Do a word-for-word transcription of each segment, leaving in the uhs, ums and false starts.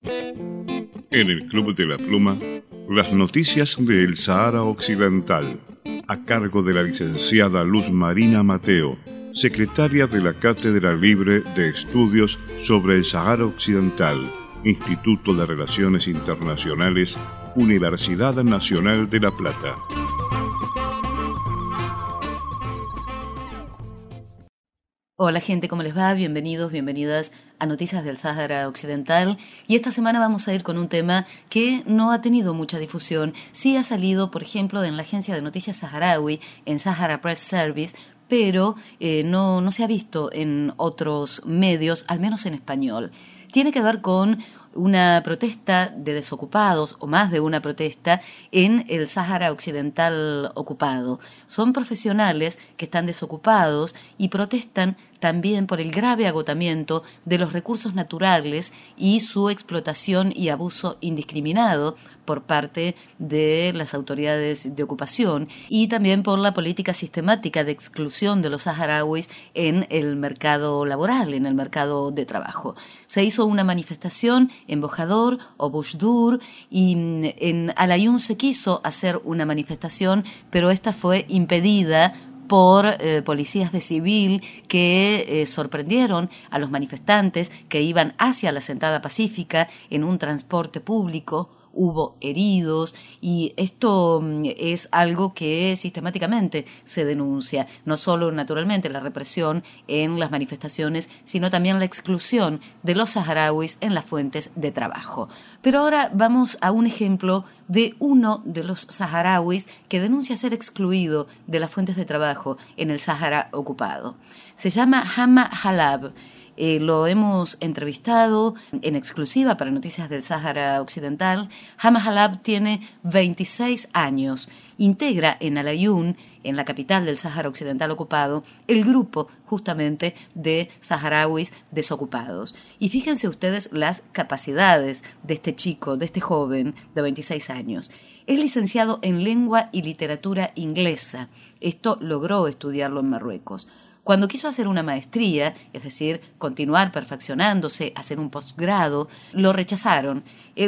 En el Club de la Pluma, las noticias del Sahara Occidental, a cargo de la licenciada Luz Marina Mateo, secretaria de la Cátedra Libre de Estudios sobre el Sahara Occidental, Instituto de Relaciones Internacionales, Universidad Nacional de La Plata. Hola gente, ¿cómo les va? Bienvenidos, bienvenidas a Noticias del Sahara Occidental. Y esta semana vamos a ir con un tema que no ha tenido mucha difusión. Sí ha salido, por ejemplo, en la agencia de noticias saharaui, en Sahara Press Service, pero eh, no, no se ha visto en otros medios, al menos en español. Tiene que ver con una protesta de desocupados, o más de una protesta, en el Sahara Occidental ocupado. Son profesionales que están desocupados y protestan también por el grave agotamiento de los recursos naturales y su explotación y abuso indiscriminado por parte de las autoridades de ocupación, y también por la política sistemática de exclusión de los saharauis en el mercado laboral, en el mercado de trabajo. Se hizo una manifestación en Bojador o Boujdour, y en Al Aaiún se quiso hacer una manifestación, pero esta fue impedida por eh, policías de civil que eh, sorprendieron a los manifestantes que iban hacia la Sentada Pacífica en un transporte público. Hubo heridos y esto es algo que sistemáticamente se denuncia, no solo naturalmente la represión en las manifestaciones, sino también la exclusión de los saharauis en las fuentes de trabajo. Pero ahora vamos a un ejemplo de uno de los saharauis que denuncia ser excluido de las fuentes de trabajo en el Sahara ocupado. Se llama Hama Halab. Eh, lo hemos entrevistado en exclusiva para Noticias del Sahara Occidental. Hama Halab tiene veintiséis años. Integra en Al Aaiún, en la capital del Sahara Occidental ocupado, el grupo justamente de saharauis desocupados. Y fíjense ustedes las capacidades de este chico, de este joven de veintiséis años. Es licenciado en Lengua y Literatura Inglesa. Esto logró estudiarlo en Marruecos. Cuando quiso hacer una maestría, es decir, continuar perfeccionándose, hacer un posgrado, lo rechazaron.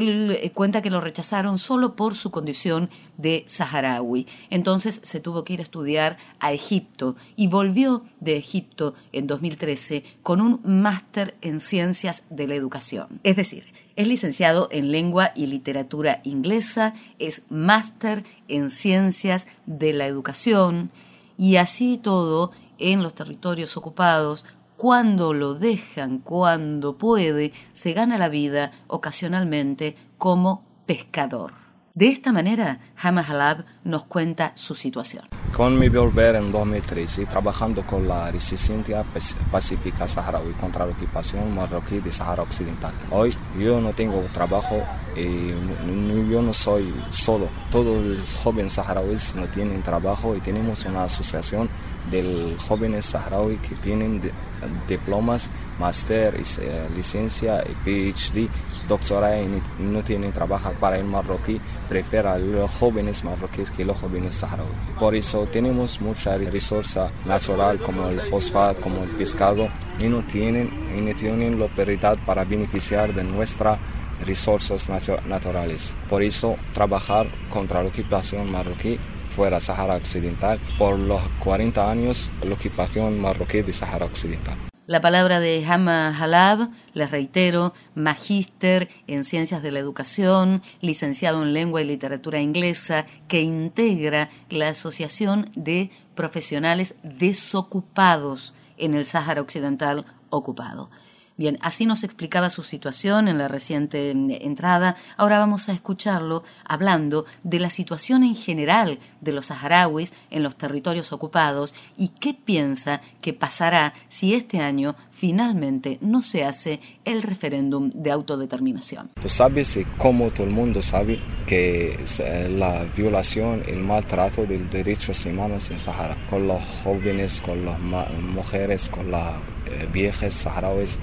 Él cuenta que lo rechazaron solo por su condición de saharaui. Entonces se tuvo que ir a estudiar a Egipto y volvió de Egipto en dos mil trece con un máster en Ciencias de la Educación. Es decir, es licenciado en Lengua y Literatura Inglesa, es máster en Ciencias de la Educación, y así todo en los territorios ocupados, cuando lo dejan, cuando puede, se gana la vida ocasionalmente como pescador. De esta manera, Hama Halab nos cuenta su situación. Con mi volver en dos mil trece, trabajando con la Resistencia Pacífica Saharaui contra la ocupación marroquí de Sahara Occidental. Hoy yo no tengo trabajo y yo no soy solo. Todos los jóvenes saharauis no tienen trabajo y tenemos una asociación de jóvenes saharauis que tienen diplomas, máster, licencia y P H D, doctorado, y no tienen trabajo para el marroquí. Prefieren a los jóvenes marroquíes que los jóvenes saharauis. Por eso tenemos mucha resources natural como el fosfato, como el pescado, y no tienen, y no tienen la prioridad para beneficiar de nuestras recursos naturales. Por eso trabajar contra la ocupación marroquí fuera Sahara Occidental por los cuarenta años la ocupación marroquí de Sahara Occidental. La palabra de Hama Halab, les reitero, magíster en Ciencias de la Educación, licenciado en Lengua y Literatura Inglesa, que integra la Asociación de Profesionales Desocupados en el Sahara Occidental ocupado. Bien, así nos explicaba su situación en la reciente entrada. Ahora vamos a escucharlo hablando de la situación en general de los saharauis en los territorios ocupados y qué piensa que pasará si este año finalmente no se hace el referéndum de autodeterminación. Tú sabes, y como todo el mundo sabe, que la violación, el maltrato de los derechos humanos en Sahara, con los jóvenes, con las mujeres, con las eh, viejas saharauis,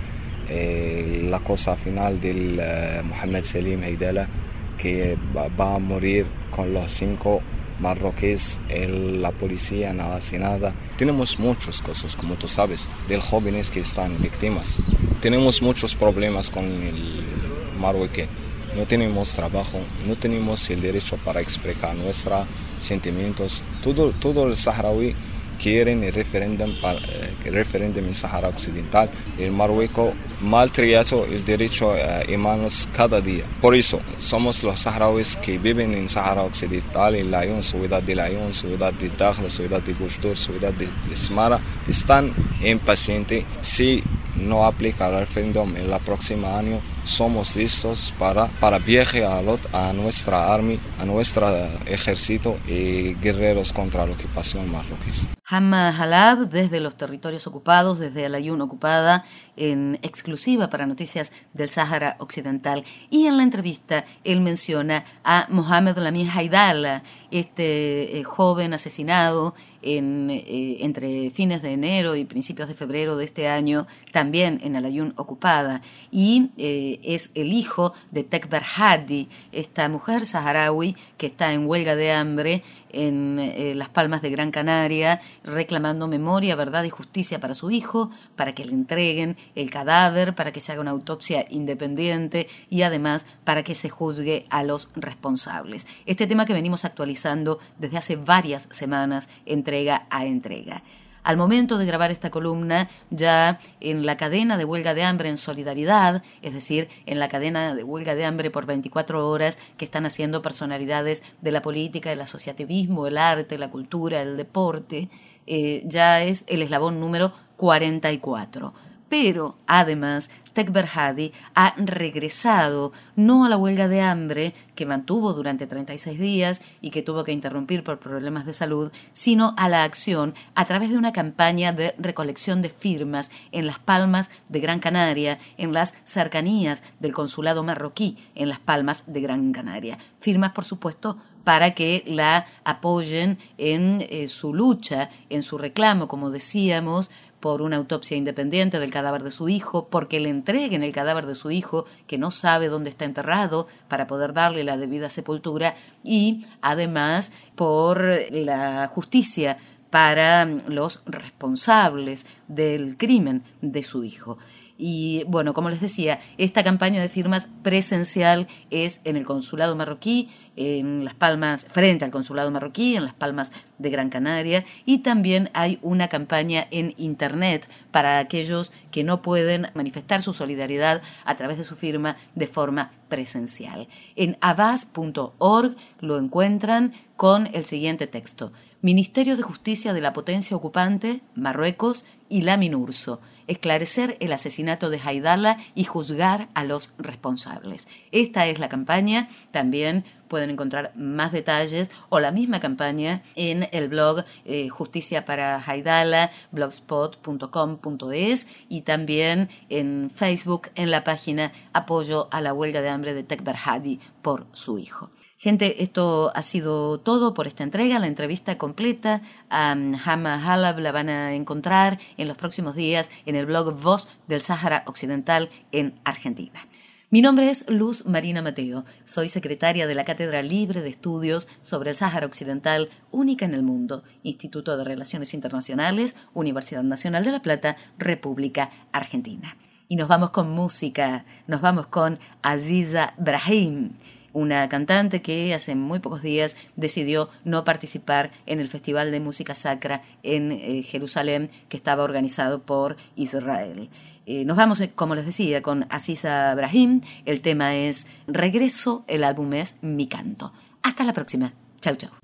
Eh, la cosa final del uh, Mohamed Selim Heydala, que va, va a morir con los cinco marroquíes, el, la policía no hace nada. Tenemos muchas cosas, como tú sabes, de jóvenes que están víctimas. Tenemos muchos problemas con el marroquí. No tenemos trabajo, no tenemos el derecho para explicar nuestros sentimientos. Todo, todo el saharaui quieren el referéndum, para, el referéndum en Sahara Occidental. El Marruecos maltrata el derecho uh, humanos cada día. Por eso somos los saharauis que viven en Sahara Occidental, en Laayoune, ciudad de Laayoune, ciudad de Dakhla, ciudad de Bujdur, ciudad de, de Smara, están impacientes. Si no aplica el referéndum en el próximo año, somos listos para, para viaje a, lot, a nuestra army, a nuestro ejército y guerreros contra la ocupación marroquí. Hamma Halab, desde los territorios ocupados, desde Laayoune ocupada, en exclusiva para Noticias del Sáhara Occidental. Y en la entrevista él menciona a Mohamed Lamine Haidala, este eh, joven asesinado en, eh, entre fines de enero y principios de febrero de este año, también en Laayoune ocupada. Y eh, es el hijo de Tekber Hadi, esta mujer saharaui que está en huelga de hambre en eh, Las Palmas de Gran Canaria, reclamando memoria, verdad y justicia para su hijo, para que le entreguen el cadáver, para que se haga una autopsia independiente y además para que se juzgue a los responsables. Este tema que venimos actualizando desde hace varias semanas, entrega a entrega. Al momento de grabar esta columna, ya en la cadena de huelga de hambre en solidaridad, es decir, en la cadena de huelga de hambre por veinticuatro horas que están haciendo personalidades de la política, el asociativismo, el arte, la cultura, el deporte, eh, ya es el eslabón número cuarenta y cuatro. Pero, además, Tekber Hadi ha regresado no a la huelga de hambre que mantuvo durante treinta y seis días y que tuvo que interrumpir por problemas de salud, sino a la acción a través de una campaña de recolección de firmas en Las Palmas de Gran Canaria, en las cercanías del consulado marroquí en Las Palmas de Gran Canaria. Firmas, por supuesto, para que la apoyen en eh, su lucha, en su reclamo, como decíamos, por una autopsia independiente del cadáver de su hijo, porque le entreguen el cadáver de su hijo, que no sabe dónde está enterrado, para poder darle la debida sepultura, y además por la justicia para los responsables del crimen de su hijo. Y bueno, como les decía, esta campaña de firmas presencial es en el consulado marroquí, en Las Palmas, frente al consulado marroquí, en Las Palmas de Gran Canaria, y también hay una campaña en internet para aquellos que no pueden manifestar su solidaridad a través de su firma de forma presencial. En avaz punto org lo encuentran con el siguiente texto: Ministerio de Justicia de la Potencia Ocupante, Marruecos y la MINURSO. Esclarecer el asesinato de Haidala y juzgar a los responsables. Esta es la campaña. También pueden encontrar más detalles o la misma campaña en el blog eh, Justicia para Haidala, blogspot punto com punto es, y también en Facebook en la página Apoyo a la huelga de hambre de Tekber Hadi por su hijo. Gente, esto ha sido todo por esta entrega. La entrevista completa a um, Hamma Halab la van a encontrar en los próximos días en el blog Voz del Sáhara Occidental en Argentina. Mi nombre es Luz Marina Mateo. Soy secretaria de la Cátedra Libre de Estudios sobre el Sáhara Occidental, única en el mundo, Instituto de Relaciones Internacionales, Universidad Nacional de La Plata, República Argentina. Y nos vamos con música. Nos vamos con Aziza Brahim, una cantante que hace muy pocos días decidió no participar en el Festival de Música Sacra en eh, Jerusalén, que estaba organizado por Israel. Eh, nos vamos, como les decía, con Aziza Brahim. El tema es Regreso, el álbum es Mi Canto. Hasta la próxima. Chau, chau.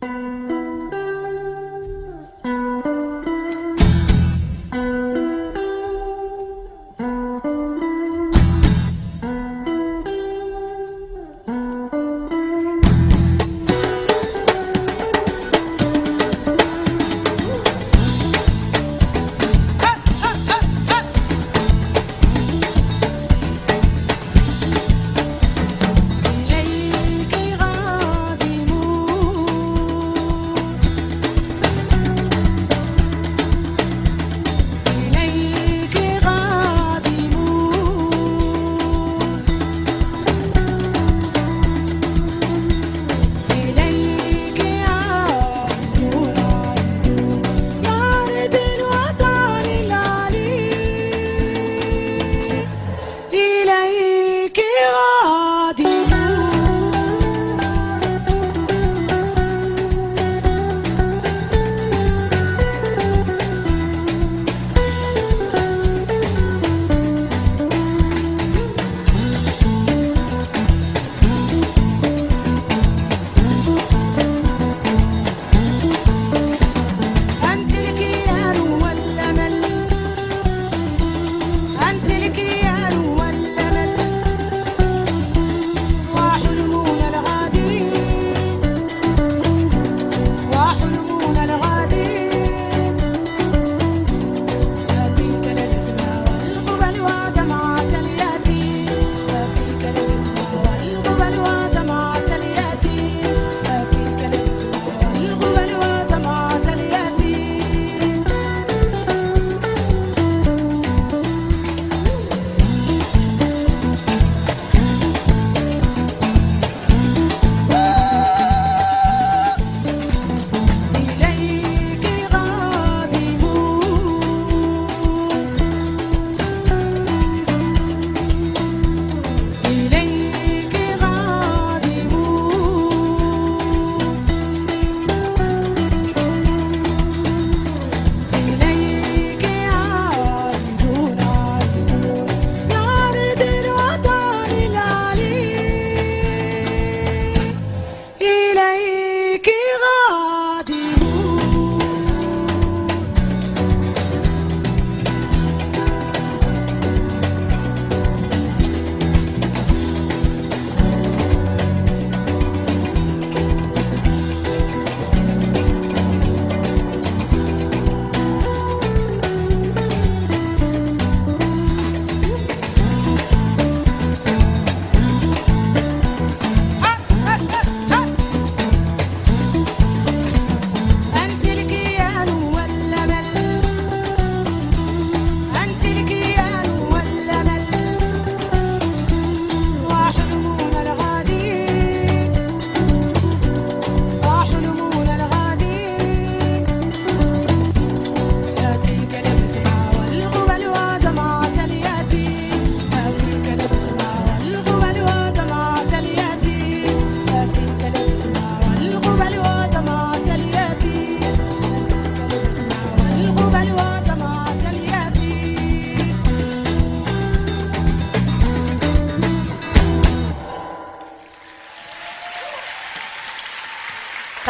إليك غادمون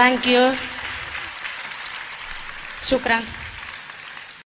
Thank you. Shukran.